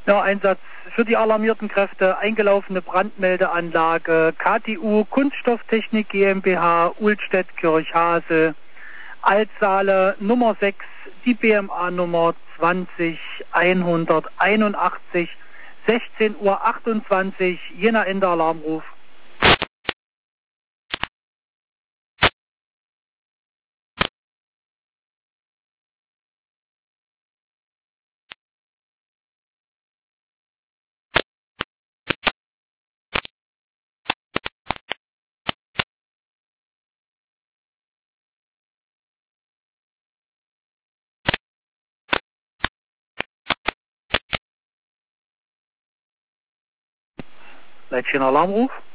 Ja, Einsatz für die alarmierten Kräfte, eingelaufene Brandmeldeanlage, KTU, Kunststofftechnik GmbH, Uhlstedt-Kirchhase, Altsaale Nummer 6, die BMA Nummer 20181, 16:28 Uhr, Jena Ende Alarmruf. Leitchen Alarmruf.